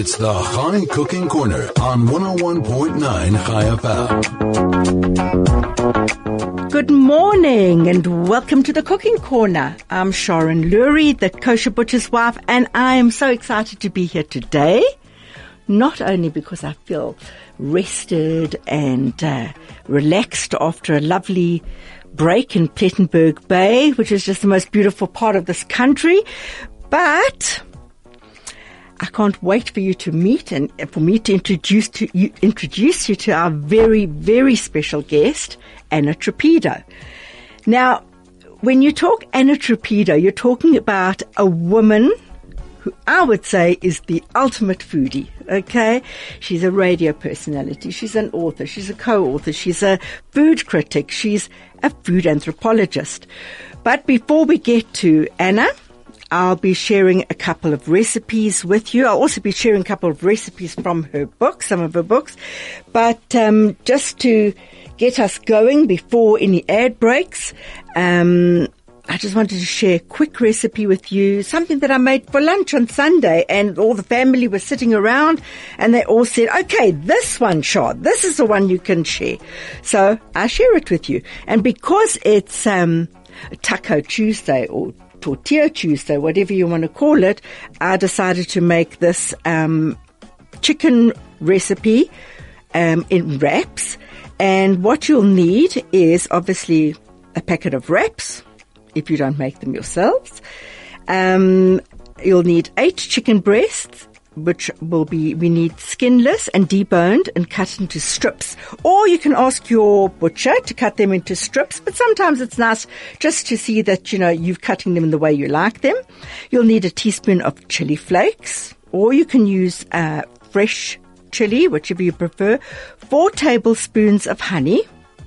It's the Chai Cooking Corner on 101.9 Chai FM. Good morning and welcome to the Cooking Corner. I'm Sharon Lurie, the kosher butcher's wife, and I am so excited to be here today. Not only because I feel rested and relaxed after a lovely break in Plettenberg Bay, which is just the most beautiful part of this country, but I can't wait for you to meet and for me to introduce you to our very, very special guest, Anna Trappido. Now, when you talk Anna Trappido, you're talking about a woman who I would say is the ultimate foodie, okay? She's a radio personality, she's an author, she's a co-author, she's a food critic, she's a food anthropologist. But before we get to Anna, I'll be sharing a couple of recipes with you. I'll also be sharing a couple of recipes from her book, some of her books. But just to get us going before any ad breaks, I just wanted to share a quick recipe with you, something that I made for lunch on Sunday, and all the family was sitting around and they all said, okay, this one, Shah, this is the one you can share. So I share it with you. And because it's Taco Tuesday or Tortilla Tuesday, whatever you want to call it, I decided to make this chicken recipe in wraps. And what you'll need is obviously a packet of wraps, if you don't make them yourselves. You'll need 8 chicken breasts, which we need skinless and deboned and cut into strips. Or you can ask your butcher to cut them into strips, but sometimes it's nice just to see that, you're cutting them in the way you like them. You'll need a teaspoon of chili flakes, or you can use fresh chili, whichever you prefer, 4 tablespoons of honey,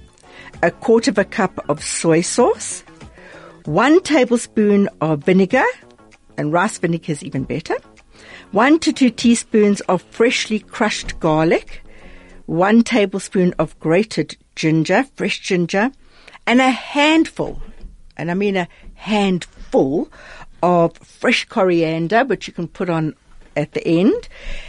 1/4 cup of soy sauce, 1 tablespoon of vinegar, and rice vinegar is even better, 1 to 2 teaspoons of freshly crushed garlic, 1 tablespoon of grated ginger, fresh ginger, and a handful, and I mean a handful, of fresh coriander, which you can put on at the end,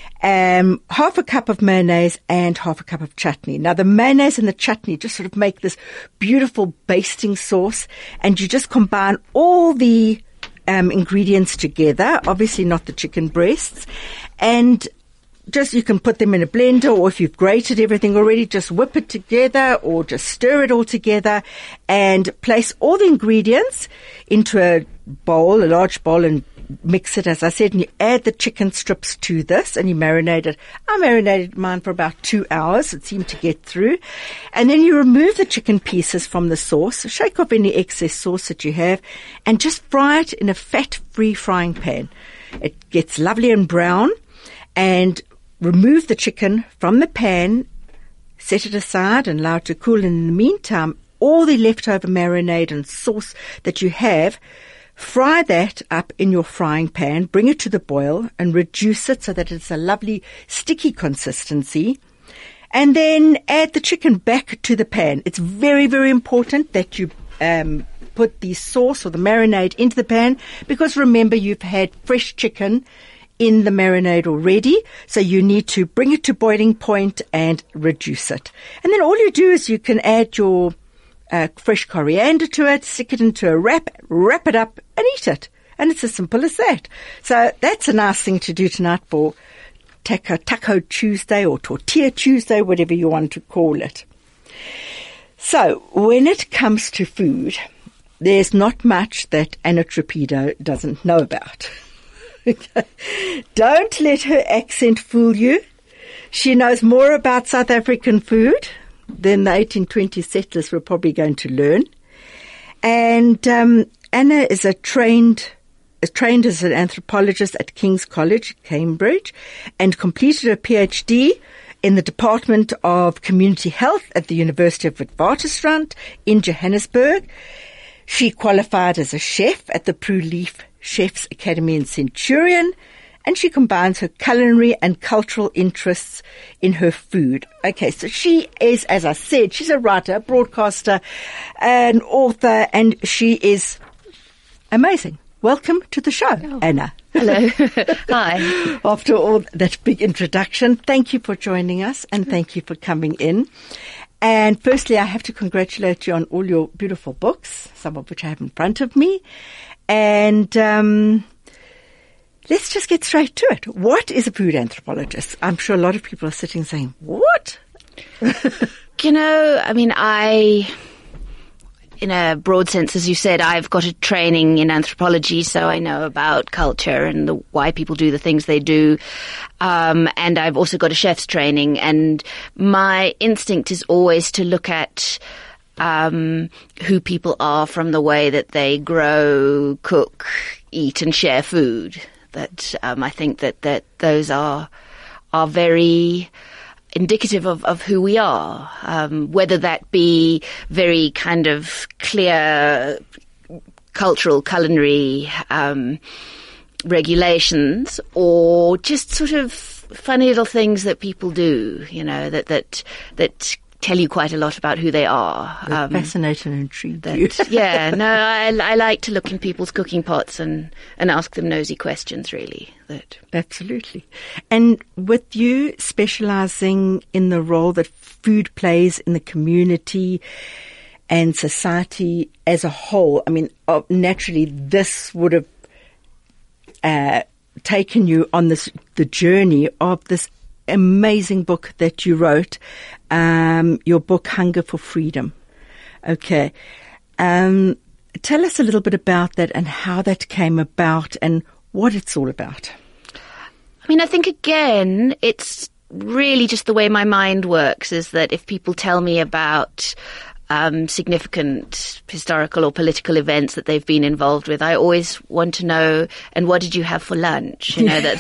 1/2 cup of mayonnaise and 1/2 cup of chutney. Now the mayonnaise and the chutney just sort of make this beautiful basting sauce, and you just combine all the ingredients together, obviously not the chicken breasts, and just you can put them in a blender, or if you've grated everything already, just whip it together or just stir it all together and place all the ingredients into a large bowl, and mix it, as I said, and you add the chicken strips to this and you marinate it. I marinated mine for about 2 hours. It seemed to get through. And then you remove the chicken pieces from the sauce, shake off any excess sauce that you have, and just fry it in a fat-free frying pan. It gets lovely and brown, and remove the chicken from the pan, set it aside and allow it to cool. And in the meantime, all the leftover marinade and sauce that you have, fry that up in your frying pan, bring it to the boil and reduce it so that it's a lovely sticky consistency, and then add the chicken back to the pan. It's very, very important that you put the sauce or the marinade into the pan, because remember, you've had fresh chicken in the marinade already, so you need to bring it to boiling point and reduce it. And then all you do is you can add your fresh coriander to it, stick it into a wrap it up and eat it. And it's as simple as that. So that's a nice thing to do tonight for Taco Tuesday or Tortilla Tuesday, whatever you want to call it. So when it comes to food, there's not much that Anna Trappido doesn't know about. Don't let her accent fool you. She knows more about South African food than the 1820 settlers were probably going to learn. And Anna is trained as an anthropologist at King's College, Cambridge, and completed a PhD in the Department of Community Health at the University of Witwatersrand in Johannesburg. She qualified as a chef at the Prue Leaf Chefs Academy in Centurion, and she combines her culinary and cultural interests in her food. Okay, so she is, as I said, she's a writer, broadcaster, an author, and she is amazing. Welcome to the show, Anna. Hello. Hi. After all that big introduction, thank you for joining us and thank you for coming in. And firstly, I have to congratulate you on all your beautiful books, some of which I have in front of me. And let's just get straight to it. What is a food anthropologist? I'm sure a lot of people are sitting saying, what? In a broad sense, as you said, I've got a training in anthropology, so I know about culture and why people do the things they do. And I've also got a chef's training, and my instinct is always to look at who people are from the way that they grow, cook, eat, and share food. That I think that those are very indicative of who we are, whether that be very kind of clear cultural, culinary regulations, or just sort of funny little things that people do, that tell you quite a lot about who they are. Fascinate and intrigue you. Yeah, no, I like to look in people's cooking pots and ask them nosy questions, really. Absolutely. And with you specializing in the role that food plays in the community and society as a whole, naturally this would have taken you on the journey of this amazing book that you wrote, your book Hunger for Freedom. Okay. Tell us a little bit about that and how that came about and what it's all about. I think, again, it's really just the way my mind works, is that if people tell me about significant historical or political events that they've been involved with, I always want to know, and what did you have for lunch?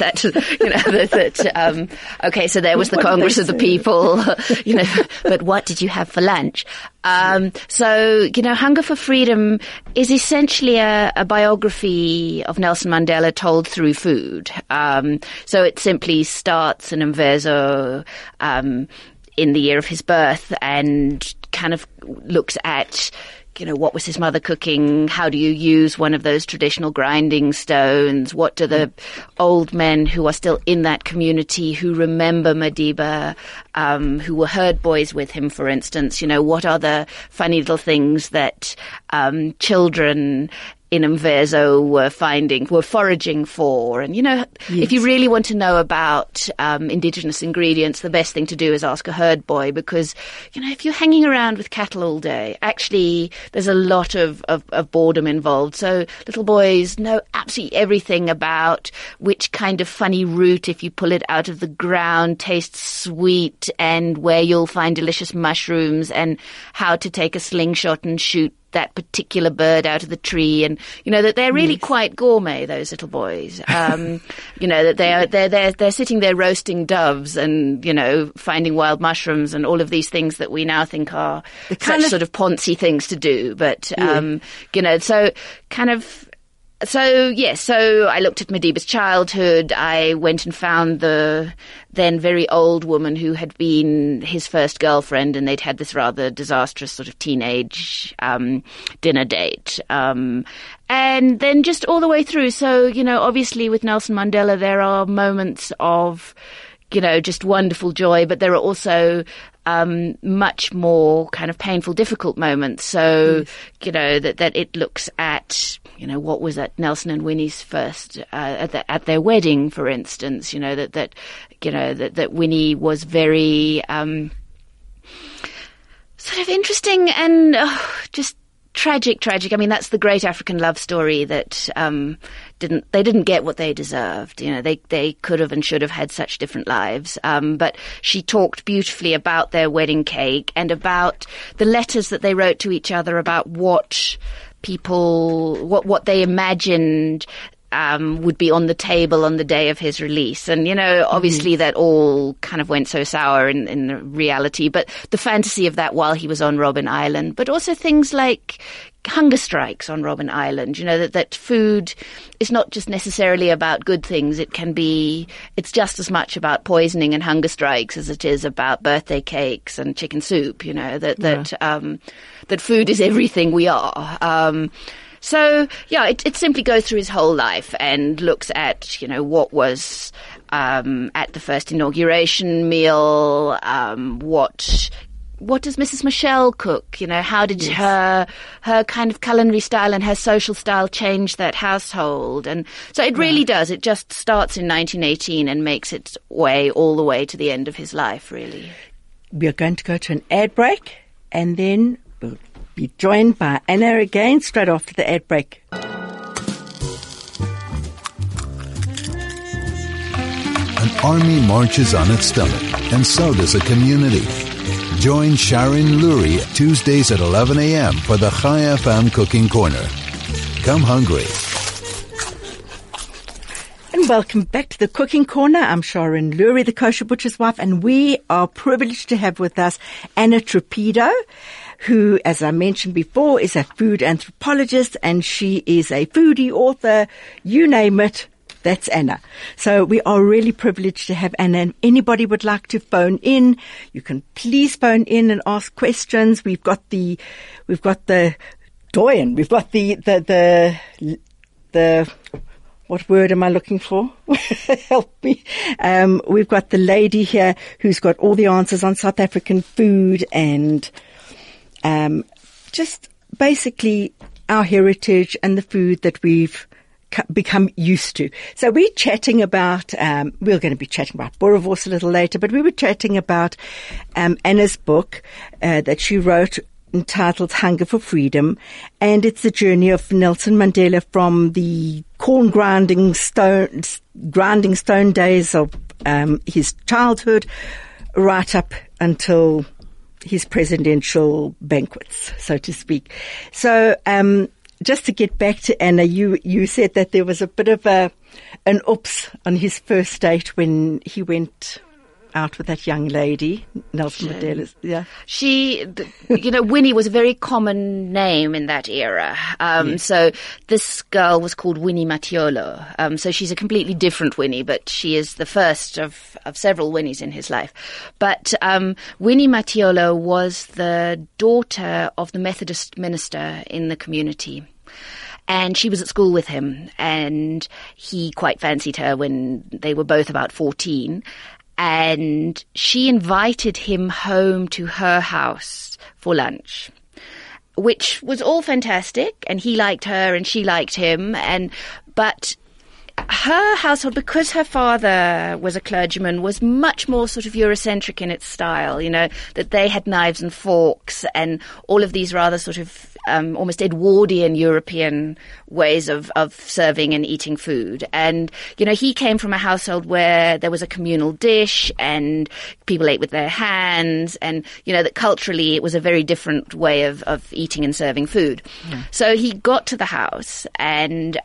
Okay, so there was the Congress of the People, but what did you have for lunch? So Hunger for Freedom is essentially a biography of Nelson Mandela told through food. So it simply starts in Mvezo, in the year of his birth, and kind of looks at, what was his mother cooking? How do you use one of those traditional grinding stones? What do the old men who are still in that community, who remember Madiba, who were herd boys with him, for instance, what are the funny little things that children in Mvezo were foraging for? And, yes. If you really want to know about indigenous ingredients, the best thing to do is ask a herd boy, because, if you're hanging around with cattle all day, actually there's a lot of boredom involved. So little boys know absolutely everything about which kind of funny root, if you pull it out of the ground, tastes sweet, and where you'll find delicious mushrooms, and how to take a slingshot and shoot that particular bird out of the tree, and that they're really quite gourmet, those little boys. That they're sitting there roasting doves and finding wild mushrooms and all of these things that we now think are such sort of poncy things to do. But So I looked at Madiba's childhood. I went and found the then very old woman who had been his first girlfriend, and they'd had this rather disastrous sort of teenage dinner date. And then just all the way through. So, obviously with Nelson Mandela, there are moments of, just wonderful joy, but there are also much more kind of painful, difficult moments. So, that it looks at, what was at Nelson and Winnie's first, at their wedding, for instance, that Winnie was very, sort of interesting and just tragic. That's the great African love story that, they didn't get what they deserved. They could have and should have had such different lives. But she talked beautifully about their wedding cake and about the letters that they wrote to each other about what what they imagined would be on the table on the day of his release. And, obviously that all kind of went so sour in the reality, but the fantasy of that while he was on Robben Island, but also things like hunger strikes on Robben Island, that food is not just necessarily about good things. It's just as much about poisoning and hunger strikes as it is about birthday cakes and chicken soup, that food is everything we are. So, yeah, it simply goes through his whole life and looks at, what was at the first inauguration meal, what does Mrs. Michelle cook? How did her kind of culinary style and her social style change that household? And so it really does. It just starts in 1918 and makes its way all the way to the end of his life, really. We are going to go to an ad break, and then we'll be joined by Anna again straight after the ad break. An army marches on its stomach, and so does a community. Join Sharon Lurie Tuesdays at 11 a.m. for the Chai FM Cooking Corner. Come hungry. And welcome back to the Cooking Corner. I'm Sharon Lurie, the kosher butcher's wife, and we are privileged to have with us Anna Trupido, who, as I mentioned before, is a food anthropologist, and she is a foodie, author, you name it. That's Anna. So we are really privileged to have Anna. And anybody would like to phone in, you can please phone in and ask questions. We've got the doyen. We've got the what word am I looking for? Help me. We've got the lady here who's got all the answers on South African food and just basically our heritage and the food that we've become used to. So we're chatting about, we're going to be chatting about boerewors a little later, but we were chatting about Anna's book that she wrote entitled Hunger for Freedom, and it's the journey of Nelson Mandela from the corn grinding stone days of his childhood right up until his presidential banquets, so to speak. So, just to get back to Anna, you said that there was a bit of an oops on his first date when he went out with that young lady, Nelson Mandela. Yeah. Winnie was a very common name in that era. So this girl was called Winnie Matiolo. So she's a completely different Winnie, but she is the first of several Winnies in his life. But Winnie Matiolo was the daughter of the Methodist minister in the community. And she was at school with him, and he quite fancied her when they were both about 14. And she invited him home to her house for lunch, which was all fantastic. And he liked her and she liked him. But her household, because her father was a clergyman, was much more sort of Eurocentric in its style, that they had knives and forks and all of these rather sort of almost Edwardian European ways of serving and eating food. And, he came from a household where there was a communal dish and people ate with their hands and, that culturally it was a very different way of eating and serving food. Yeah. So he got to the house and,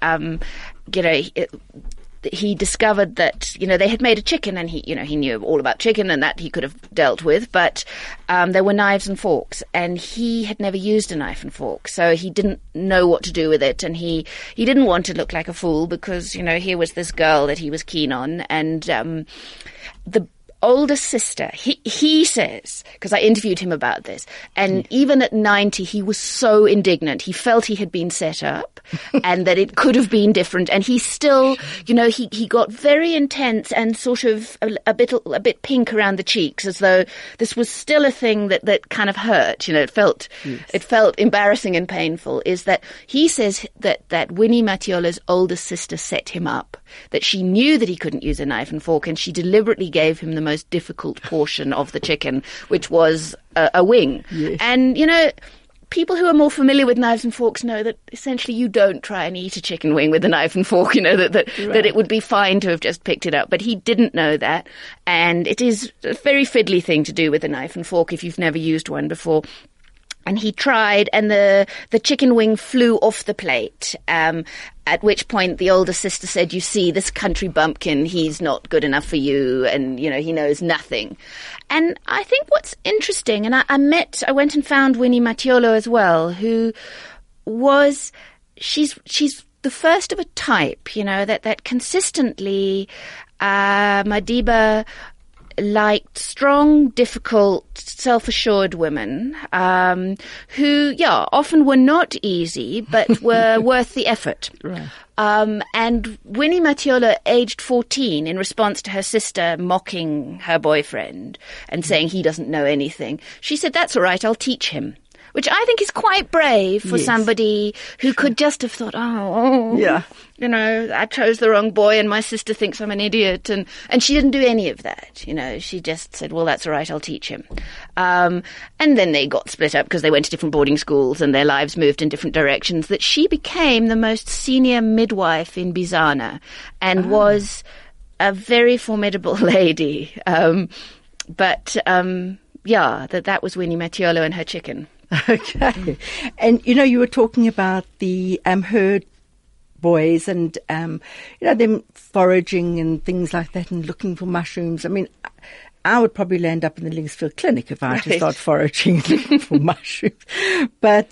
he discovered that, they had made a chicken and he knew all about chicken and that he could have dealt with, but there were knives and forks and he had never used a knife and fork. So he didn't know what to do with it and he didn't want to look like a fool because, here was this girl that he was keen on and the older sister, he says, because I interviewed him about this, and even at 90, he was so indignant. He felt he had been set up and that it could have been different. And he still, he got very intense and sort of a bit pink around the cheeks, as though this was still a thing that kind of hurt. It felt embarrassing and painful. Is that he says that Winnie Matiola's older sister set him up, that she knew that he couldn't use a knife and fork, and she deliberately gave him the most difficult portion of the chicken, which was a wing. Yes. And, people who are more familiar with knives and forks know that essentially you don't try and eat a chicken wing with a knife and fork, that it would be fine to have just picked it up. But he didn't know that. And it is a very fiddly thing to do with a knife and fork if you've never used one before. And he tried, and the chicken wing flew off the plate, at which point the older sister said, "You see, this country bumpkin, he's not good enough for you, and, he knows nothing." And I think what's interesting, and I went and found Winnie Matiolo as well, who was, she's the first of a type, that consistently, Madiba liked strong, difficult, self-assured women who, often were not easy, but were worth the effort. Right. And Winnie Matiolo, aged 14, in response to her sister mocking her boyfriend and saying he doesn't know anything, she said, "That's all right, I'll teach him." Which I think is quite brave for somebody who could just have thought, I chose the wrong boy and my sister thinks I'm an idiot. And she didn't do any of that. She just said, well, that's all right, I'll teach him. And then they got split up because they went to different boarding schools and their lives moved in different directions, that she became the most senior midwife in Bizana and was a very formidable lady. That was Winnie Matiolo and her chicken. Okay. And, you were talking about the herd boys and, them foraging and things like that and looking for mushrooms. I mean, I would probably land up in the Linksfield Clinic if I had to start foraging and looking for mushrooms. But,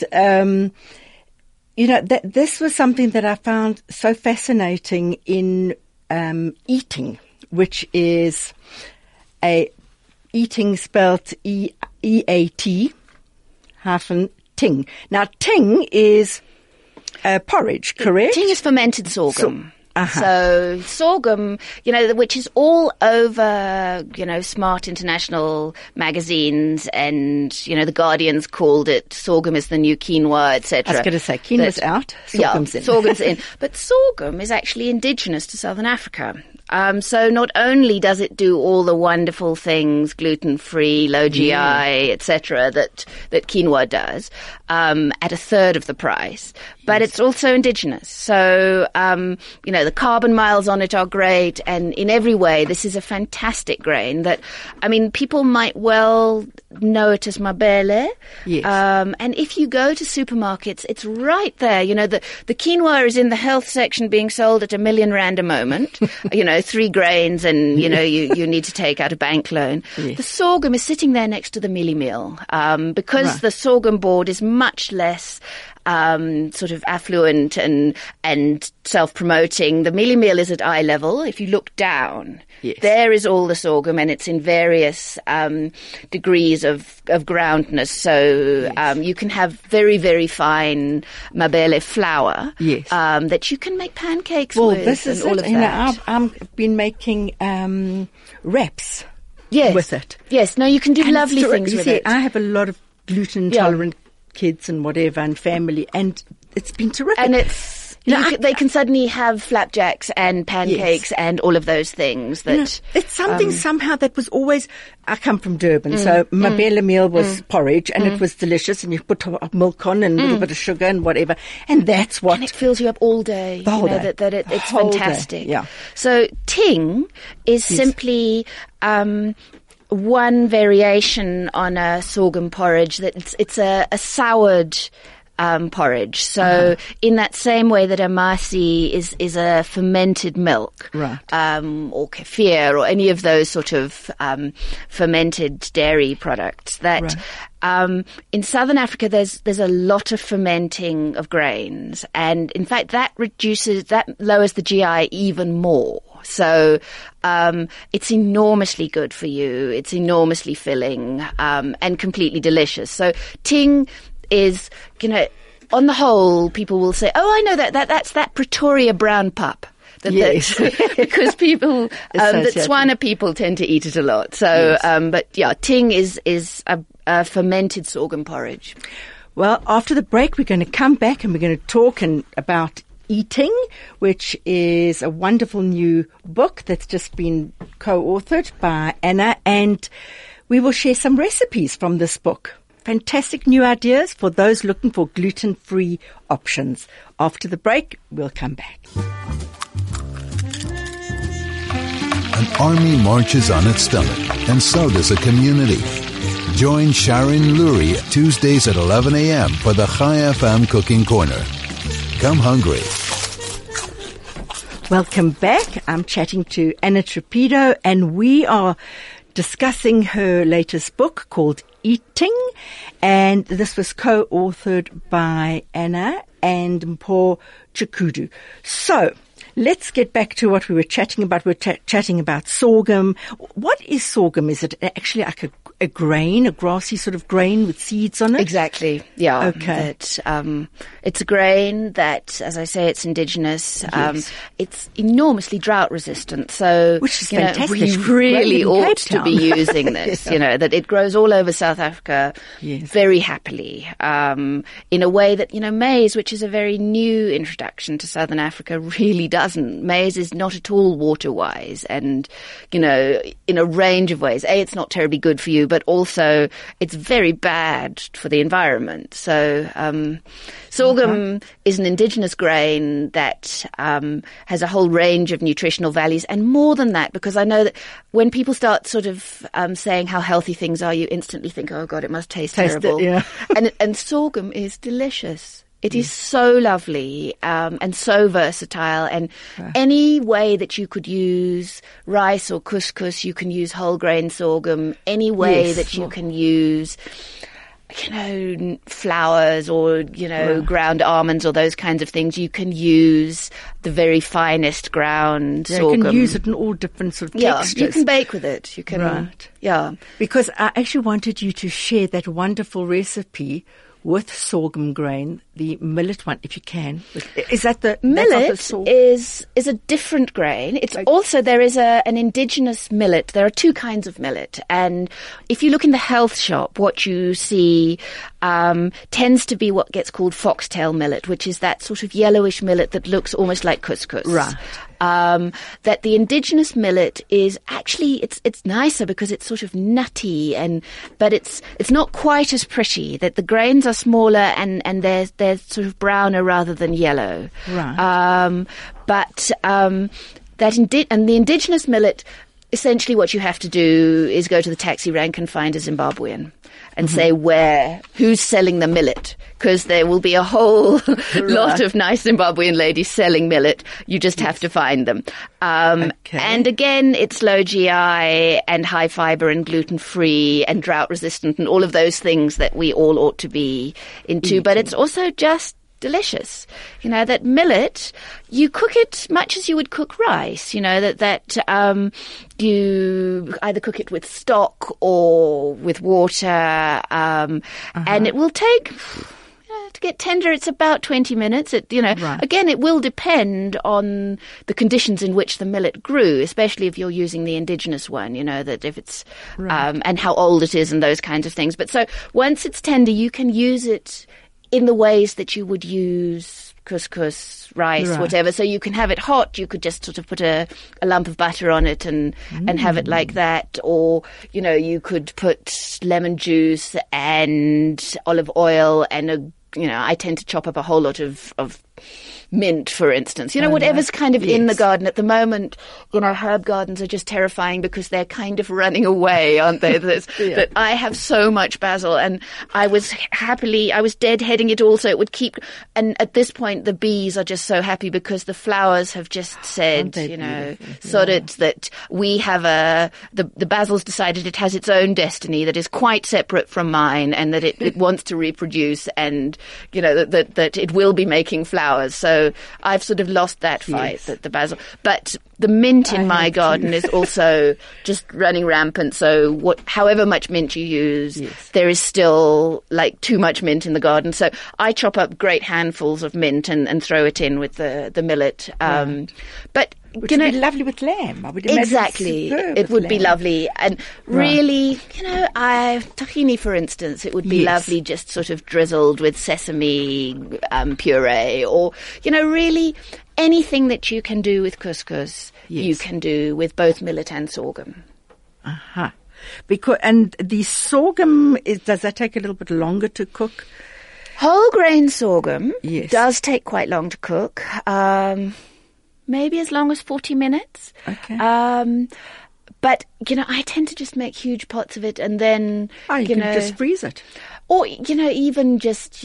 this was something that I found so fascinating in eating, which is eating spelt E-A-T. Ting. Now, ting is porridge, correct? Ting is fermented sorghum. So sorghum, which is all over, smart international magazines and, the Guardian's called it sorghum is the new quinoa, etc. I was going to say, quinoa's out, sorghum's in. Sorghum's in. But sorghum is actually indigenous to Southern Africa. So not only does it do all the wonderful things, gluten-free, low GI, etc., that quinoa does, at a third of the price, but it's also indigenous. So, the carbon miles on it are great, and in every way, this is a fantastic grain that, people might well know it as mabele. Yes. And if you go to supermarkets, it's right there. The quinoa is in the health section being sold at R1 million a moment. 3 grains and, you need to take out a bank loan. Yes. The sorghum is sitting there next to the milli meal, because the sorghum board is much less sort of affluent and self-promoting. The milli meal is at eye level. If you look down, there is all the sorghum, and it's in various degrees of groundness. So you can have very, very fine mabele flour that you can make pancakes with. This is all it. Of that. I've been making wraps with it. Yes, no, you can do lovely things with it. I have a lot of gluten-intolerant kids and whatever and family, and it's been terrific. And it's they can suddenly have flapjacks and pancakes and all of those things. That it's something somehow that was always. I come from Durban, so mabele meal was porridge, and it was delicious, and you put milk on and a little bit of sugar and whatever, and that's what. And it fills you up all day. The whole day. It's fantastic. Day. Yeah. So ting is simply. One variation on a sorghum porridge that it's a soured porridge. So in that same way that amasi is a fermented milk, right, or kefir or any of those sort of fermented dairy products, that in Southern Africa there's a lot of fermenting of grains, and in fact that lowers the GI even more. So it's enormously good for you. It's enormously filling and completely delicious. So ting is, on the whole, people will say, "Oh, I know that's that Pretoria brown pup." Because people, that Swana people tend to eat it a lot. So, ting is a fermented sorghum porridge. Well, after the break, we're going to come back and we're going to talk about Eating, which is a wonderful new book that's just been co-authored by Anna, and we will share some recipes from this book. Fantastic new ideas for those looking for gluten-free options. After the break, we'll come back. An army marches on its stomach, and so does a community. Join Sharon Lurie Tuesdays at 11 a.m. for the Chai FM Cooking Corner. Come hungry. Welcome back. I'm chatting to Anna Trepido, and we are discussing her latest book called Eating, and this was co-authored by Anna and Mpho Chikudu. So, let's get back to what we were chatting about. We're chatting about sorghum. What is sorghum? Is it actually like a grain, a grassy sort of grain with seeds on it? Exactly. Yeah. Okay. It's a grain that, as I say, it's indigenous. Yes. It's enormously drought resistant. So, which is fantastic. We really in ought Cape to be Town. using this. Yeah. That it grows all over South Africa very happily. In a way that, maize, which is a very new introduction to Southern Africa, really doesn't. Maize is not at all water-wise, and, in a range of ways. It's not terribly good for you, but also it's very bad for the environment. So sorghum is an indigenous grain that has a whole range of nutritional values, and more than that, because I know that when people start sort of saying how healthy things are, you instantly think, oh God, it must taste terrible. And sorghum is delicious. It is so lovely and so versatile, and any way that you could use rice or couscous, you can use whole grain sorghum. Any way that you can use, flowers or, ground almonds or those kinds of things, you can use the very finest ground sorghum. You can use it in all different sort of textures. You can bake with it. You can, Because I actually wanted you to share that wonderful recipe with sorghum grain, the millet one, if you can. Is that the millet? Is a different grain. It's also, there is an indigenous millet. There are two kinds of millet, and if you look in the health shop, what you see tends to be what gets called foxtail millet, which is that sort of yellowish millet that looks almost like couscous. Right. That the indigenous millet is actually, it's nicer because it's sort of nutty, but it's not quite as pretty. That the grains are smaller and they're sort of browner rather than yellow. Right. And the indigenous millet, essentially what you have to do is go to the taxi rank and find a Zimbabwean and say who's selling the millet, because there will be a whole lot of nice Zimbabwean ladies selling millet. You just have to find them. And again, it's low GI and high fiber and gluten-free and drought-resistant and all of those things that we all ought to be into. But it's also just delicious. That millet, you cook it much as you would cook rice. You either cook it with stock or with water, and it will take, to get tender, it's about 20 minutes. Again, it will depend on the conditions in which the millet grew, especially if you're using the indigenous one, that if it's, and how old it is and those kinds of things. But so once it's tender, you can use it in the ways that you would use couscous, rice, whatever. So you can have it hot. You could just sort of put a lump of butter on it and have it like that. Or, you could put lemon juice and olive oil and I tend to chop up a whole lot of mint, for instance. Whatever's kind of in the garden at the moment. Herb gardens are just terrifying because they're kind of running away, aren't they? That I have so much basil, and I was deadheading it all so it would keep. And at this point, the bees are just so happy because the flowers have just said, sod it, that we have the basil's decided it has its own destiny that is quite separate from mine, and that it wants to reproduce, and that it will be making flowers. So I've sort of lost that fight, the basil. But the mint in my garden is also just running rampant. So however much mint you use, there is still like too much mint in the garden. So I chop up great handfuls of mint and throw it in with the millet. But which would be lovely with lamb, I would imagine. Exactly. It would be lovely. And really, tahini, for instance, it would be lovely just sort of drizzled with sesame puree, or, really anything that you can do with couscous, you can do with both millet and sorghum. And the sorghum, does that take a little bit longer to cook? Whole grain sorghum does take quite long to cook. Maybe as long as 40 minutes. Okay. But, I tend to just make huge pots of it, and then, you can just freeze it. Or, even just,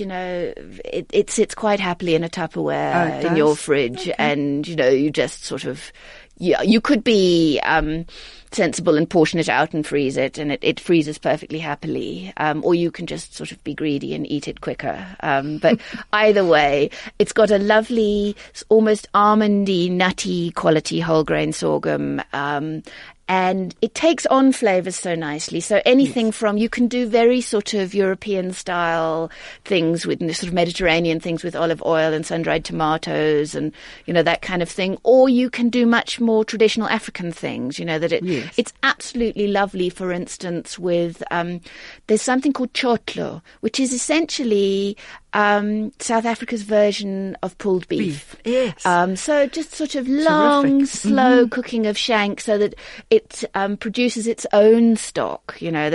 it sits quite happily in a Tupperware in your fridge, and, you just sort of you could be sensible and portion it out and freeze it, and it freezes perfectly happily. Or you can just sort of be greedy and eat it quicker. But either way, it's got a lovely, almost almondy, nutty quality whole grain sorghum. And it takes on flavors so nicely. So anything from, you can do very sort of European style things with sort of Mediterranean things with olive oil and sun-dried tomatoes and, that kind of thing. Or you can do much more traditional African things, that it's absolutely lovely, for instance, with, there's something called chotlo, which is essentially South Africa's version of pulled beef. Yes. So just sort of long, slow cooking of shank, so that it produces its own stock. And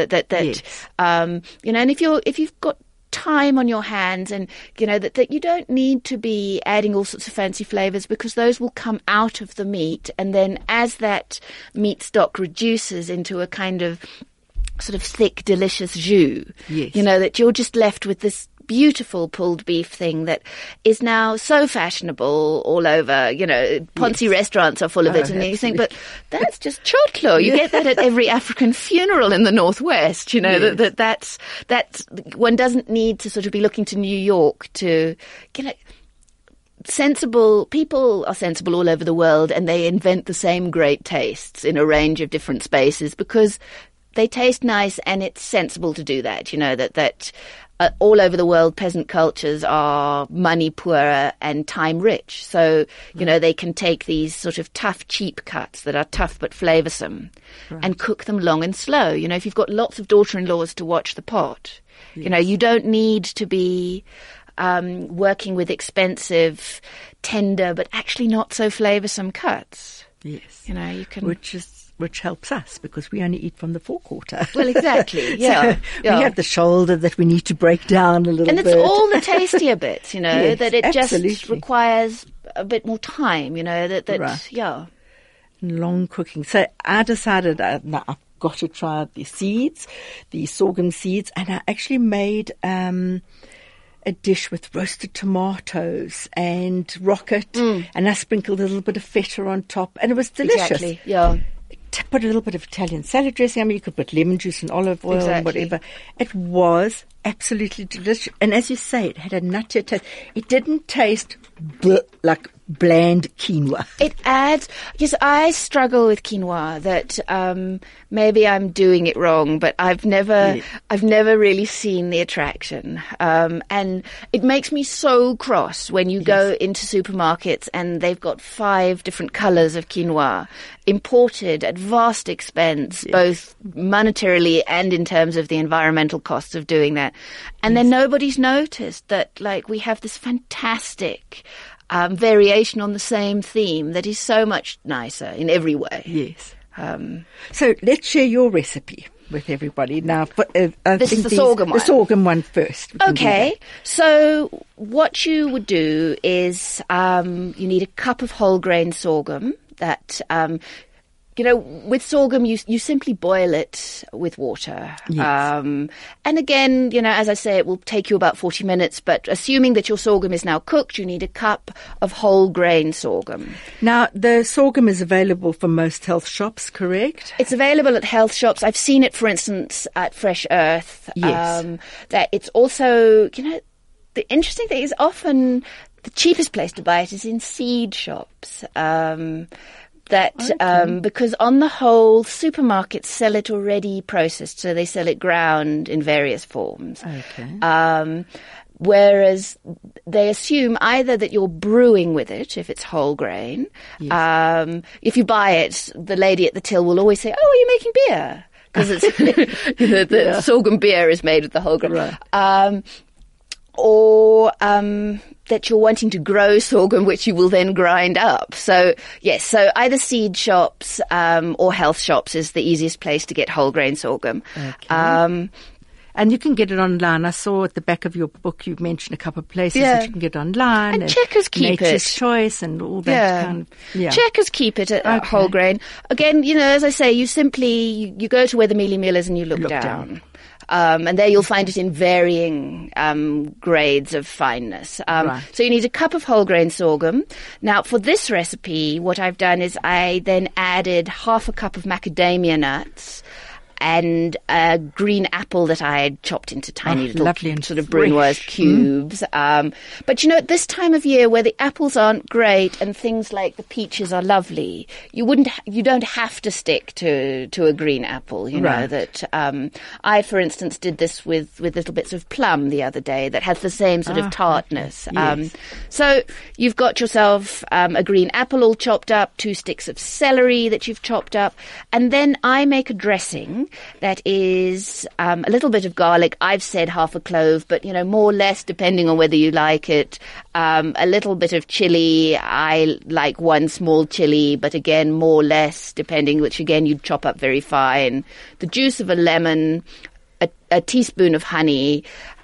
if you've got time on your hands, and that you don't need to be adding all sorts of fancy flavors, because those will come out of the meat, and then as that meat stock reduces into a kind of sort of thick, delicious jus, that you're just left with this beautiful pulled beef thing that is now so fashionable all over. Ponzi restaurants are full of it, and you think, but that's just chotlo. You get that at every African funeral in the Northwest. That's one doesn't need to sort of be looking to New York to sensible people are sensible all over the world, and they invent the same great tastes in a range of different spaces because they taste nice, and it's sensible to do that. All over the world, peasant cultures are money poor and time rich. So, they can take these sort of tough, cheap cuts that are tough but flavoursome and cook them long and slow. If you've got lots of daughter-in-laws to watch the pot, you don't need to be working with expensive, tender, but actually not so flavoursome cuts. Yes. You can... Which helps us because we only eat from the forequarter. Well, exactly, yeah. So we have the shoulder that we need to break down a little bit. And it's all the tastier bits, Yes, that it absolutely. just requires a bit more time, Right. yeah. Long cooking. So I decided now I've got to try the seeds, the sorghum seeds, and I actually made a dish with roasted tomatoes and rocket, and I sprinkled a little bit of feta on top, and it was delicious. Exactly, yeah. Put a little bit of Italian salad dressing. I mean, you could put lemon juice and olive oil and whatever. It was absolutely delicious. And as you say, it had a nuttier taste. It didn't taste like bland quinoa. It adds, yes, I struggle with quinoa that maybe I'm doing it wrong, but I've never really seen the attraction. And it makes me so cross when you go into supermarkets and they've got 5 different colors of quinoa imported at vast expense, both monetarily and in terms of the environmental costs of doing that. And then nobody's noticed that, we have this fantastic variation on the same theme that is so much nicer in every way. Yes. So let's share your recipe with everybody now. This is the sorghum one. The sorghum one first. Okay. So what you would do is you need a cup of whole grain sorghum that... with sorghum, you simply boil it with water. Yes. And again, as I say, it will take you about 40 minutes, but assuming that your sorghum is now cooked, you need a cup of whole grain sorghum. Now, the sorghum is available for most health shops, correct? It's available at health shops. I've seen it, for instance, at Fresh Earth. Yes. That it's also, the interesting thing is often the cheapest place to buy it is in seed shops. Because on the whole, supermarkets sell it already processed, so they sell it ground in various forms. Okay. Whereas they assume either that you're brewing with it, if it's whole grain. Yes. If you buy it, the lady at the till will always say, "Oh, are you making beer?" Because it's the sorghum beer is made with the whole grain. Right. Or that you're wanting to grow sorghum, which you will then grind up. So, yes, so either seed shops or health shops is the easiest place to get whole grain sorghum. Okay. And you can get it online. I saw at the back of your book you mentioned a couple of places that you can get online. And Checkers keep Nature's it. Choice and all that kind of... Yeah. Checkers keep it at whole grain. Again, as I say, you simply, you go to where the mealie mill is and you look down. And there you'll find it in varying grades of fineness. Right. So you need a cup of whole grain sorghum. Now, for this recipe, what I've done is I then added half a cup of macadamia nuts and a green apple that I had chopped into tiny little lovely and sort of brunoise cubes. But at this time of year where the apples aren't great and things like the peaches are lovely, you don't have to stick to a green apple. You know Right. that I, for instance, did this with little bits of plum the other day that has the same sort of tartness. Yes. So you've got yourself a green apple all chopped up, 2 sticks of celery that you've chopped up, and then I make a dressing that is a little bit of garlic. I've said half a clove, but more or less depending on whether you like it. A little bit of chili. I like 1 small chili, but again more or less depending, which again you'd chop up very fine. The juice of a lemon, a teaspoon of honey,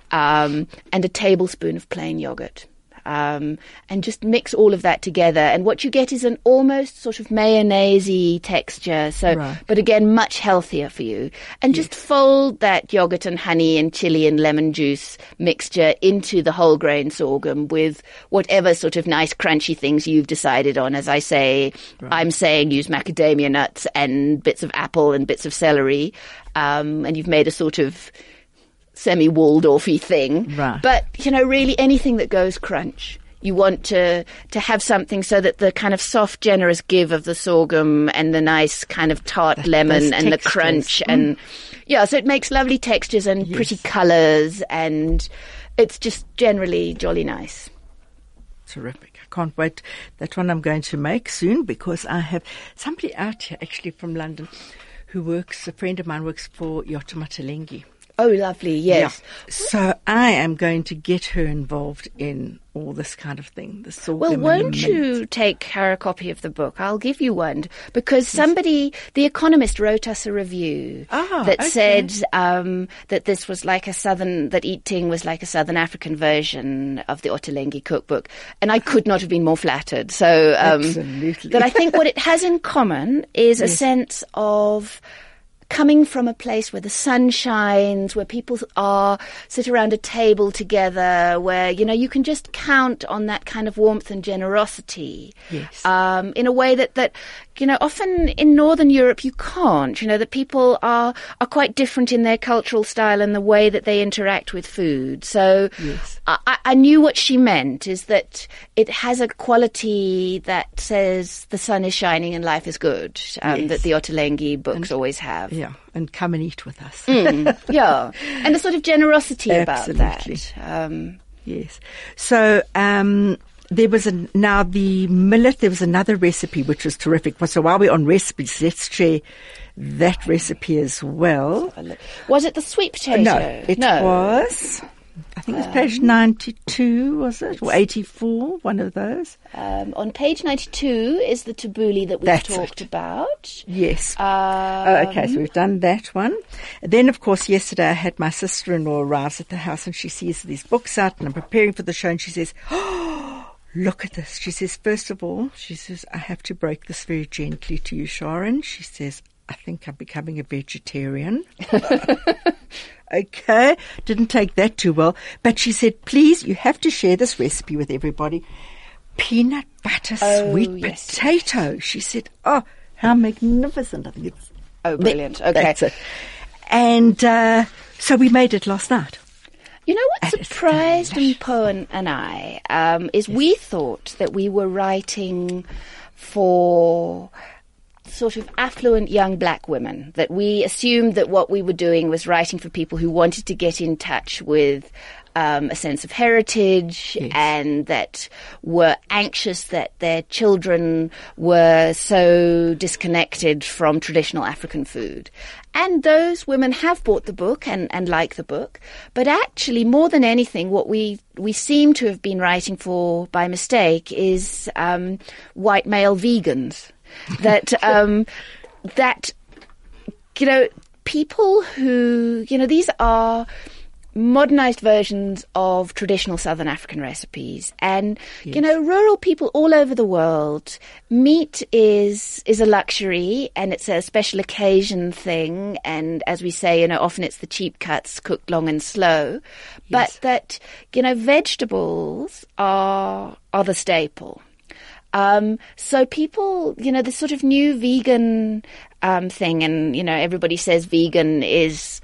and a tablespoon of plain yogurt. And just mix all of that together, and what you get is an almost sort of mayonnaise-y texture. So, Right. but again, much healthier for you. And just fold that yogurt and honey and chili and lemon juice mixture into the whole grain sorghum with whatever sort of nice crunchy things you've decided on. As I say, I'm saying use macadamia nuts and bits of apple and bits of celery, and you've made a sort of semi-Waldorfy thing. Right. But, really anything that goes crunch. You want to have something so that the kind of soft, generous give of the sorghum and the nice kind of tart lemon and the textures. crunch and so it makes lovely textures and pretty colours, and it's just generally jolly nice. Terrific. I can't wait. That one I'm going to make soon, because I have somebody out here actually from London a friend of mine works for Yotamatalengi. Oh, lovely, yes. Yeah. So I am going to get her involved in all this kind of thing. The sorghum. Well, and won't the you mint. take her a copy of the book? I'll give you one, because The Economist wrote us a review that okay. said that this was like that eating was like a Southern African version of the Ottolenghi cookbook, and I could not have been more flattered. So Absolutely. that I think what it has in common is a sense of coming from a place where the sun shines, where people sit around a table together, where, you can just count on that kind of warmth and generosity. Yes. In a way that often in Northern Europe you can't. That people are quite different in their cultural style and the way that they interact with food. So Yes. I knew what she meant, is that it has a quality that says the sun is shining and life is good, that the Ottolenghi books always have. Yeah, and come and eat with us. Yeah, and a sort of generosity Absolutely. about that. Yes. So there was now the millet. There was another recipe which was terrific. So while we're on recipes, let's share that recipe as well. Was it the sweet potato? No, it was. I think it's page 92, was it? Or 84, one of those. On page 92 is the tabbouleh that we've That's talked about. Yes. Okay, so we've done that one. Then, of course, yesterday I had my sister-in-law arrives at the house, and she sees these books out, and I'm preparing for the show, and she says, "Oh, look at this." She says, first of all, I have to break this very gently to you, Sharon. She says, I think I'm becoming a vegetarian. Okay, didn't take that too well. But she said, please, you have to share this recipe with everybody. Peanut butter sweet potato. She said, oh, how magnificent. I think it's... Oh, brilliant. Okay. That's it. And so we made it last night. You know what surprised Mpo and I is we thought that we were writing for sort of affluent young black women, that we assumed that what we were doing was writing for people who wanted to get in touch with a sense of heritage, and that were anxious that their children were so disconnected from traditional African food. And those women have bought the book and like the book. But actually, more than anything, what we seem to have been writing for by mistake is white male vegans. That people who, these are modernized versions of traditional Southern African recipes. And, rural people all over the world, meat is a luxury and it's a special occasion thing. And as we say, often it's the cheap cuts cooked long and slow. But that, vegetables are the staple. So people, this sort of new vegan thing, and, everybody says vegan is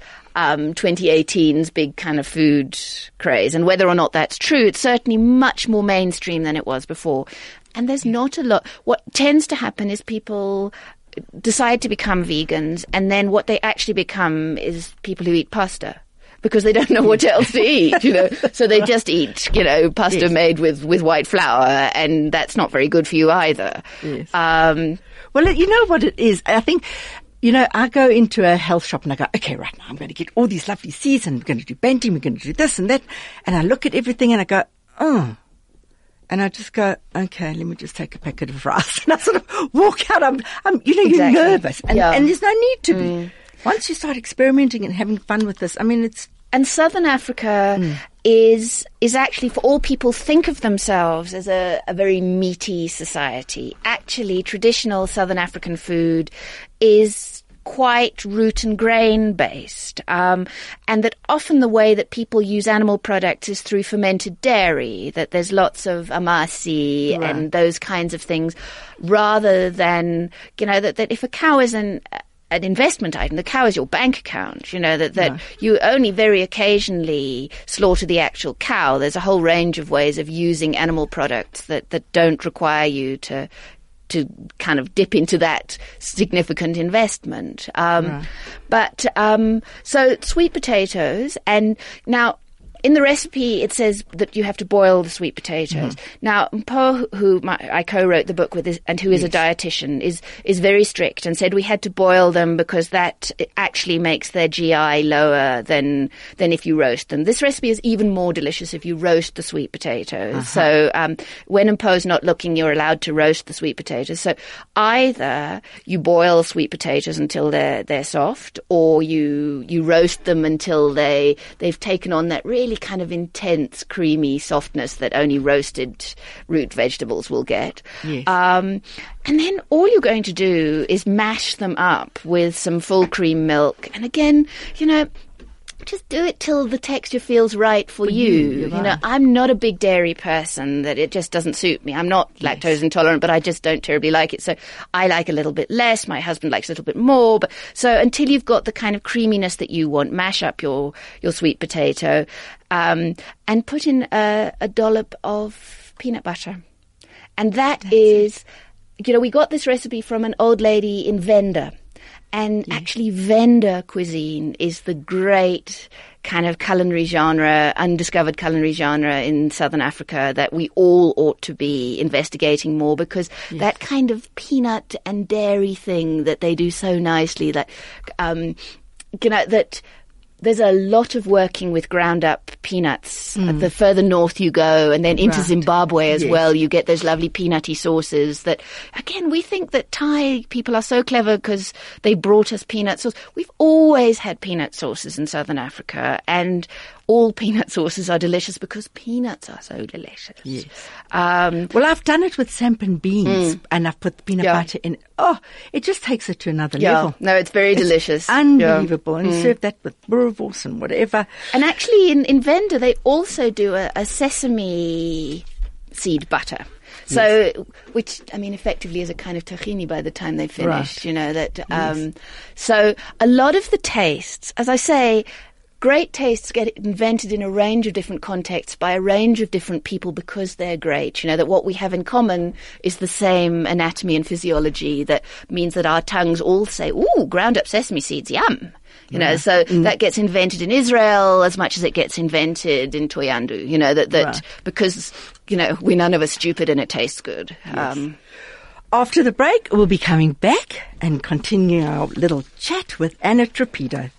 2018's big kind of food craze. And whether or not that's true, it's certainly much more mainstream than it was before. And there's not a lot. What tends to happen is people decide to become vegans, and then what they actually become is people who eat pasta, because they don't know what else to eat, So they just eat, pasta made with white flour, and that's not very good for you either. Yes. Well, you know what it is? I think, I go into a health shop and I go, okay, right now I'm going to get all these lovely seeds and we're going to do Banting, we're going to do this and that. And I look at everything and I go, oh. And I just go, okay, let me just take a packet of rice. And I sort of walk out. You're nervous. And there's no need to be. Once you start experimenting and having fun with this, it's... And Southern Africa is actually, for all people think of themselves as a very meaty society. Actually, traditional Southern African food is quite root and grain based, and that often the way that people use animal products is through fermented dairy, that there's lots of amasi and those kinds of things, rather than, that if a cow is an investment item, the cow is your bank account, that you only very occasionally slaughter the actual cow. There's a whole range of ways of using animal products that don't require you to kind of dip into that significant investment. But so sweet potatoes, and now in the recipe, it says that you have to boil the sweet potatoes. Now, Mpho, who I co-wrote the book with, and who is a dietitian, is very strict and said we had to boil them because that actually makes their GI lower than if you roast them. This recipe is even more delicious if you roast the sweet potatoes. So when Mpho's not looking, you're allowed to roast the sweet potatoes. So either you boil sweet potatoes until they're soft, or you roast them until they've taken on that really kind of intense, creamy softness that only roasted root vegetables will get. Yes. And then all you're going to do is mash them up with some full cream milk. And again, just do it till the texture feels right for you. I'm not a big dairy person, that it just doesn't suit me. I'm not lactose intolerant, but I just don't terribly like it. So I like a little bit less. My husband likes a little bit more. But so until you've got the kind of creaminess that you want, mash up your sweet potato, and put in a dollop of peanut butter. And that's is, we got this recipe from an old lady in Venda. And actually, Venda cuisine is the great kind of culinary genre, undiscovered culinary genre in Southern Africa that we all ought to be investigating more, because that kind of peanut and dairy thing that they do so nicely, that, that there's a lot of working with ground up peanuts. The further north you go, and then into Zimbabwe as well, you get those lovely peanutty sauces that, again, we think that Thai people are so clever because they brought us peanut sauce. We've always had peanut sauces in Southern Africa, and all peanut sauces are delicious because peanuts are so delicious. Yes. Well, I've done it with sampan beans, and I've put peanut butter in. Oh, it just takes it to another level. No, it's very delicious. Unbelievable. And serve that with boerewors and whatever. And actually, in Venda, they also do a sesame seed butter. So, which, effectively is a kind of tahini by the time they finished, So a lot of the tastes, as I say, great tastes get invented in a range of different contexts by a range of different people because they're great. That what we have in common is the same anatomy and physiology, that means that our tongues all say, ooh, ground up sesame seeds, yum. That gets invented in Israel as much as it gets invented in Thohoyandou, because, we're none of us stupid and it tastes good. Yes. After the break, we'll be coming back and continue our little chat with Anna Trapido.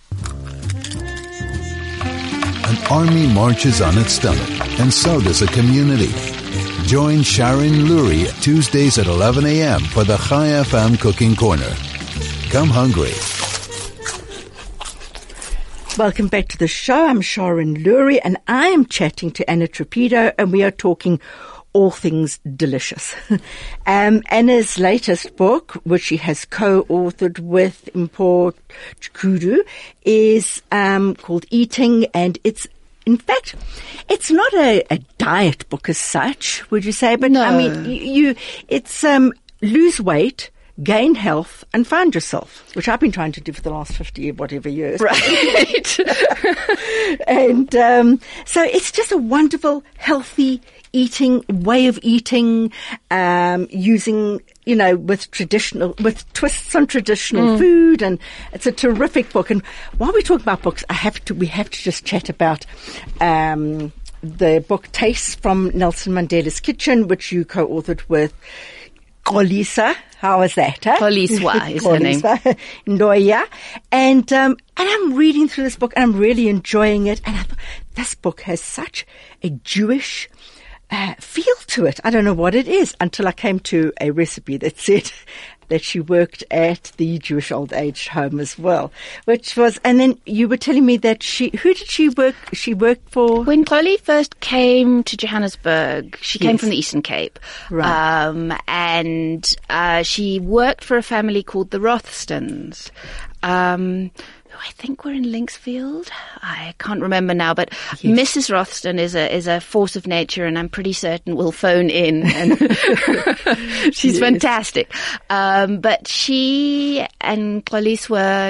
An army marches on its stomach, and so does a community. Join Sharon Lurie Tuesdays at 11 a.m. for the Chai FM Cooking Corner. Come hungry. Welcome back to the show. I'm Sharon Lurie and I am chatting to Anna Trapido and we are talking all things delicious. Anna's latest book, which she has co-authored with Mpho Chukudu, is called Eating, and it's, in fact, it's not a diet book as such, would you say? But no. I mean, it's lose weight, gain health, and find yourself, which I've been trying to do for the last 50 whatever years. Right. And so it's just a wonderful, healthy way of eating, using, with twists on traditional food, and it's a terrific book. And while we talk about books, we have to just chat about the book Tastes from Nelson Mandela's Kitchen, which you co-authored with Xolisa. How was that? Huh? Xolisa is her name. Ndoya. And I'm reading through this book and I'm really enjoying it. And I thought, this book has such a Jewish feel to it. I don't know what it is until I came to a recipe that said that she worked at the Jewish old age home as well, and then you were telling me that who did she work? She worked for? When Chloe first came to Johannesburg, she came from the Eastern Cape. Right. And she worked for a family called the Rothstons. I think we're in Linksfield. I can't remember now, but yes. Mrs. Rothston is a force of nature, and I'm pretty certain will phone in. And she's fantastic. But she and Xolisa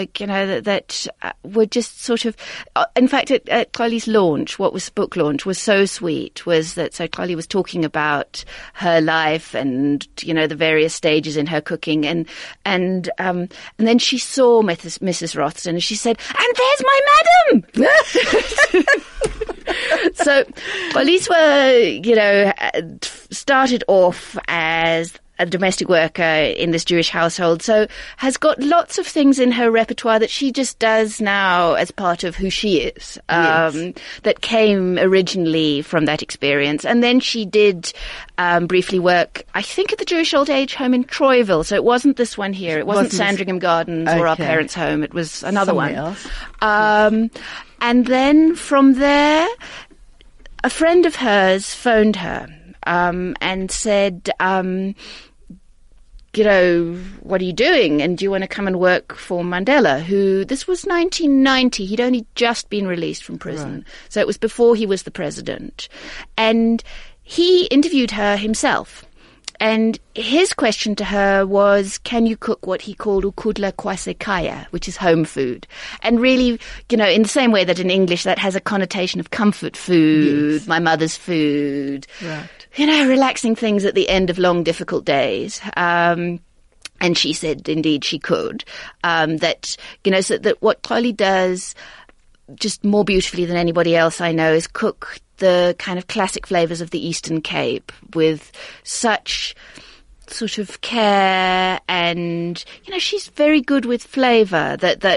were just sort of. In fact, at Xolisa's launch, book launch, was so sweet. Was that so? Xolisa was talking about her life and the various stages in her cooking, and then she saw Mrs. Rothston, and she said, "And there's my madam." So Xolisa, started off as a domestic worker in this Jewish household, so has got lots of things in her repertoire that she just does now as part of who she is, that came originally from that experience. And then she did briefly work, I think, at the Jewish old age home in Troyville. So it wasn't this one here. It wasn't Sandringham Gardens or our parents' home. It was another one. Else. And then from there, a friend of hers phoned her and said, what are you doing? And do you want to come and work for Mandela? This was 1990. He'd only just been released from prison. Right. So it was before he was the president. And he interviewed her himself. And his question to her was, can you cook what he called ukudla kwasekhaya, which is home food? And really, in the same way that in English that has a connotation of comfort food, my mother's food. Right. Relaxing things at the end of long, difficult days. And she said, indeed, she could. So that what Chloe does just more beautifully than anybody else I know is cook the kind of classic flavors of the Eastern Cape with such sort of care, and she's very good with flavor.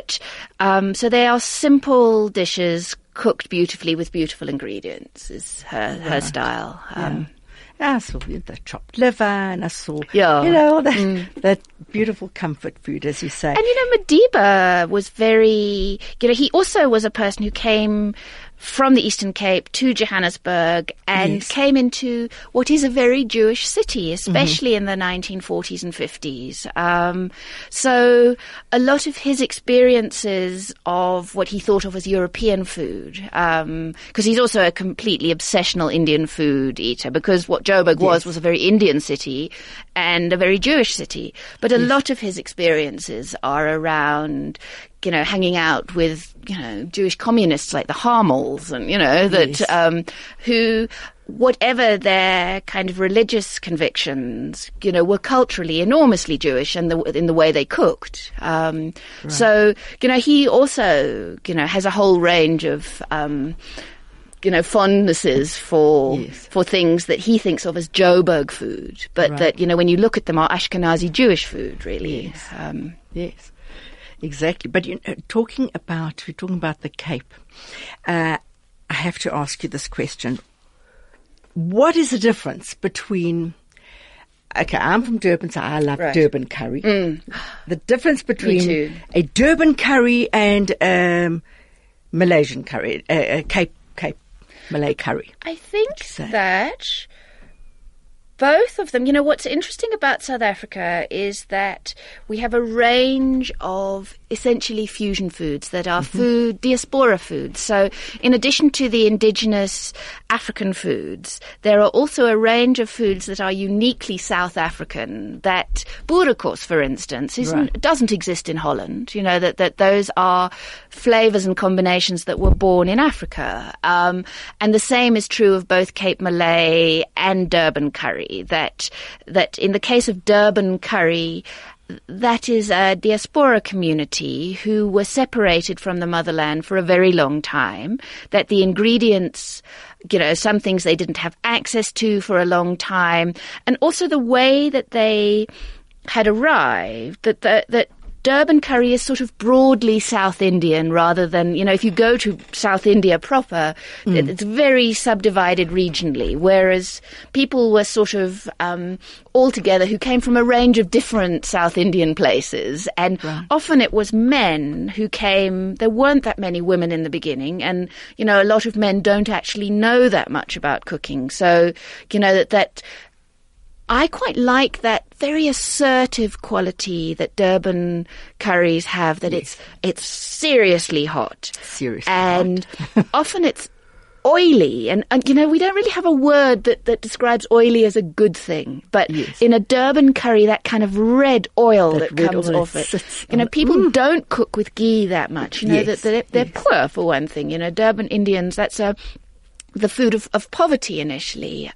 So they are simple dishes cooked beautifully with beautiful ingredients. Is her style. I saw the chopped liver, and I saw, that beautiful comfort food, as you say. And, Madiba was very, he also was a person who came from the Eastern Cape to Johannesburg and came into what is a very Jewish city, especially in the 1940s and 50s. So a lot of his experiences of what he thought of as European food, because he's also a completely obsessional Indian food eater, because what Joburg was a very Indian city and a very Jewish city. But a lot of his experiences are around hanging out with, Jewish communists like the Harmels and, who, whatever their kind of religious convictions, were culturally enormously Jewish and in the way they cooked. Right. So, he also, has a whole range of, fondnesses for things that he thinks of as Joburg food, but that, when you look at them, are Ashkenazi Jewish food, really. Yes. Exactly. But we're talking about the Cape. I have to ask you this question. What is the difference between, I'm from Durban, so I love Durban curry. The difference between a Durban curry and Malaysian curry, Cape Malay curry? I think that both of them, what's interesting about South Africa is that we have a range of essentially fusion foods that are food, diaspora foods. So in addition to the indigenous African foods, there are also a range of foods that are uniquely South African, that boerekoos, for instance, doesn't exist in Holland. That those are flavors and combinations that were born in Africa. And the same is true of both Cape Malay and Durban curry. That in the case of Durban curry, that is a diaspora community who were separated from the motherland for a very long time, that the ingredients, some things they didn't have access to for a long time, and also the way that they had arrived, that Durban curry is sort of broadly South Indian rather than, if you go to South India proper, it's very subdivided regionally, whereas people were sort of all together who came from a range of different South Indian places. And often it was men who came. There weren't that many women in the beginning. And, a lot of men don't actually know that much about cooking. So, that I quite like that very assertive quality that Durban curries have, that it's seriously hot. And often it's oily. And we don't really have a word that describes oily as a good thing. But in a Durban curry, that kind of red oil that comes off it. People don't cook with ghee that much. They're poor, for one thing. Durban Indians, that's the food of poverty initially.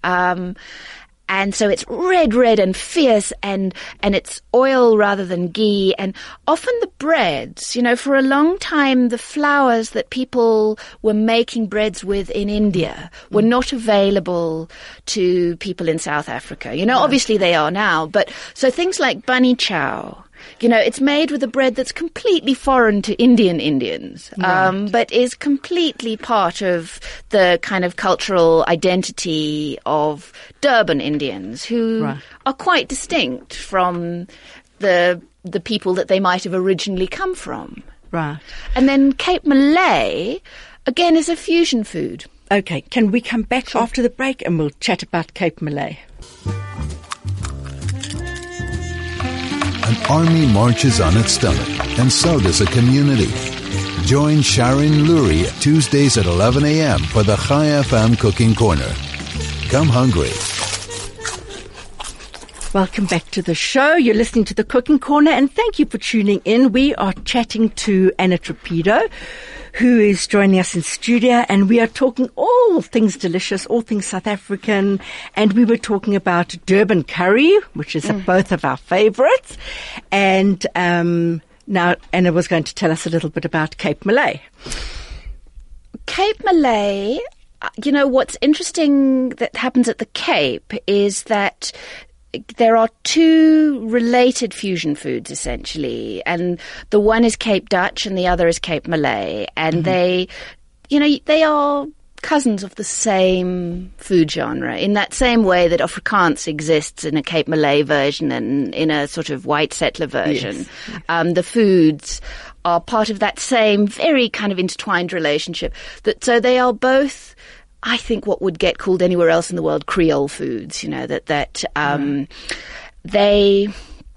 And so it's red and fierce, and it's oil rather than ghee. And often the breads, for a long time, the flours that people were making breads with in India were not available to people in South Africa. Obviously they are now. But so things like bunny chow, it's made with a bread that's completely foreign to Indians, but is completely part of the kind of cultural identity of Durban Indians, who are quite distinct from the people that they might have originally come from. Right. And then Cape Malay, again, is a fusion food. Okay, can we come back after the break and we'll chat about Cape Malay? An army marches on its stomach, and so does a community. Join Sharon Lurie Tuesdays at 11 a.m. for the Chai FM Cooking Corner. Come hungry. Welcome back to the show. You're listening to the Cooking Corner, and thank you for tuning in. We are chatting to Anna Trapido, who is joining us in studio, and we are talking all things delicious, all things South African, and we were talking about Durban curry, which is both of our favorites, and now Anna was going to tell us a little bit about Cape Malay. Cape Malay, what's interesting that happens at the Cape is that there are two related fusion foods, essentially, and the one is Cape Dutch and the other is Cape Malay, and they are cousins of the same food genre, in that same way that Afrikaans exists in a Cape Malay version and in a sort of white settler version. Yes. The foods are part of that same very kind of intertwined relationship. So they are both, I think, what would get called anywhere else in the world Creole foods, they,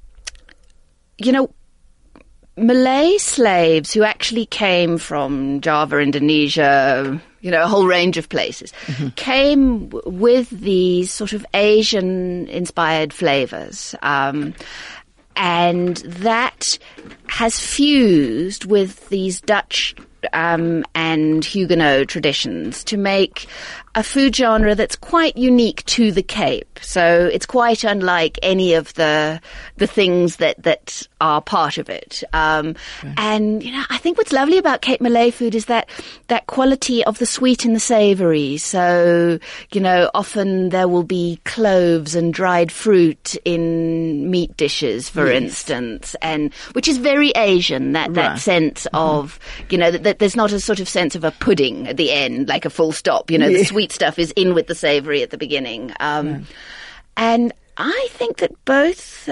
Malay slaves who actually came from Java, Indonesia, a whole range of places, came with these sort of Asian-inspired flavors. And that has fused with these Dutch and Huguenot traditions to make a food genre that's quite unique to the Cape. So it's quite unlike any of the things that are part of it. And, I think what's lovely about Cape Malay food is that quality of the sweet and the savoury. So, often there will be cloves and dried fruit in meat dishes, for instance, and which is very Asian, that sense of, that there's not a sort of sense of a pudding at the end, like a full stop. The sweet stuff is in with the savoury at the beginning. And I think that both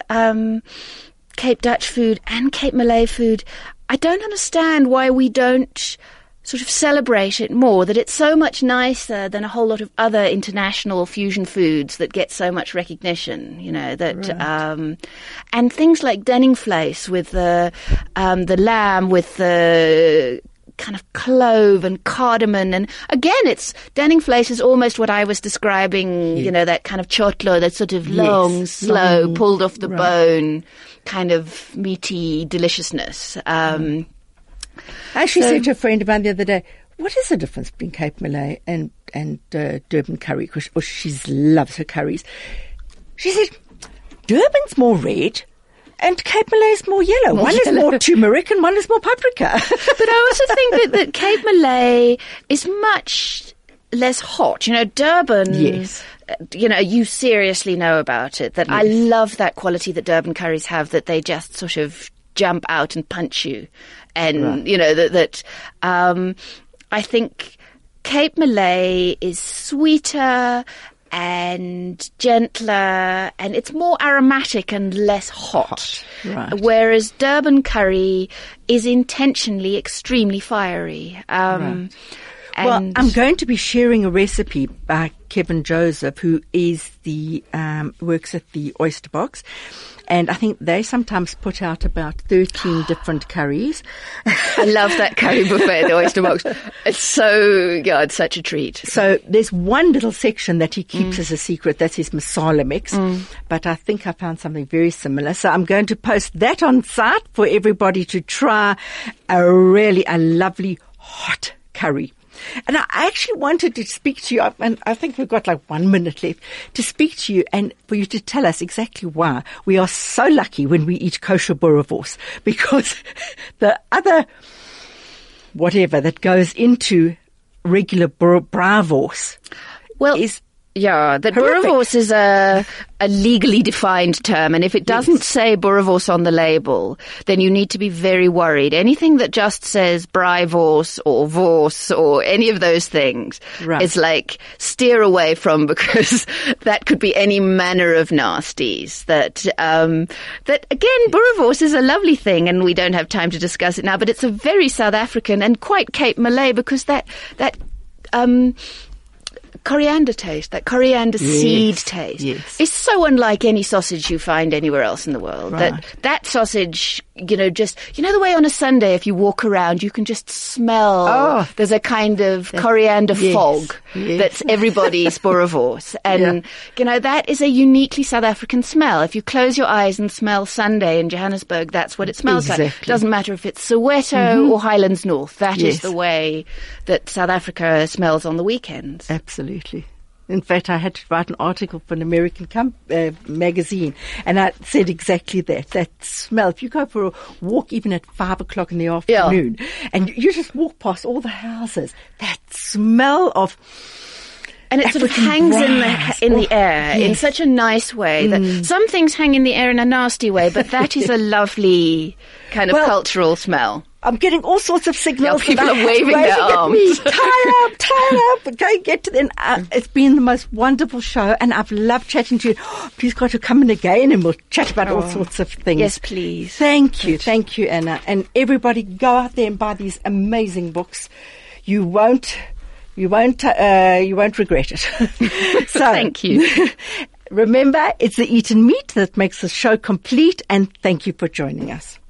Cape Dutch food and Cape Malay food, I don't understand why we don't sort of celebrate it more, that it's so much nicer than a whole lot of other international fusion foods that get so much recognition, and things like Denningvleis with the lamb with the kind of clove and cardamom, and again, Denningvleis is almost what I was describing, that kind of chotlo, that sort of long, slow, pulled off the bone, kind of meaty deliciousness. I actually said to a friend of mine the other day, what is the difference between Cape Malay and Durban curry? Because she loves her curries. She said, Durban's more red and Cape Malay is more yellow. One is more turmeric and one is more paprika. But I also think that Cape Malay is much less hot. Durban, yes. You seriously know about it. That yes. I love that quality that Durban curries have, that they just sort of jump out and punch you. And, right. I think Cape Malay is sweeter and gentler, and it's more aromatic and less hot. Right. Whereas Durban curry is intentionally extremely fiery. Right. Well, I'm going to be sharing a recipe by Kevin Joseph, who is works at the Oyster Box. And I think they sometimes put out about 13 different curries. I love that curry buffet at the Oyster Box. It's it's such a treat. So there's one little section that he keeps as a secret. That's his masala mix. But I think I found something very similar. So I'm going to post that on site for everybody to try a lovely hot curry. And I actually wanted to speak to you, and I think we've got like 1 minute left, to speak to you and for you to tell us exactly why we are so lucky when we eat kosher boerewors, because the other whatever that goes into regular bravos is that boerewors is a legally defined term, and if it doesn't say boerewors on the label, then you need to be very worried. Anything that just says braaivors or vors or any of those things is like steer away from, because that could be any manner of nasties. That again, boerewors is a lovely thing, and we don't have time to discuss it now, but it's a very South African and quite Cape Malay, because that coriander taste, that coriander seed taste, is so unlike any sausage you find anywhere else in the world. Right. That sausage, just the way on a Sunday, if you walk around, you can just smell. There's a kind of coriander fog that's everybody's boerewors, and that is a uniquely South African smell. If you close your eyes and smell Sunday in Johannesburg, that's what it smells like. Doesn't matter if it's Soweto or Highlands North. That is the way that South Africa smells on the weekends. Absolutely. In fact, I had to write an article for an American magazine, and I said exactly that smell. If you go for a walk even at 5 o'clock in the afternoon, and you just walk past all the houses, that smell of... And it sort of hangs in the air in such a nice way that some things hang in the air in a nasty way, but that is a lovely kind of cultural smell. I'm getting all sorts of signals. People are waving their arms. At me. Tie up. Go get to them. It's been the most wonderful show, and I've loved chatting to you. Please got to come in again, and we'll chat about all sorts of things. Yes, please. Thank you, Anna. And everybody, go out there and buy these amazing books. You won't regret it. So, thank you. Remember, it's the Eat and Meet that makes the show complete, and thank you for joining us.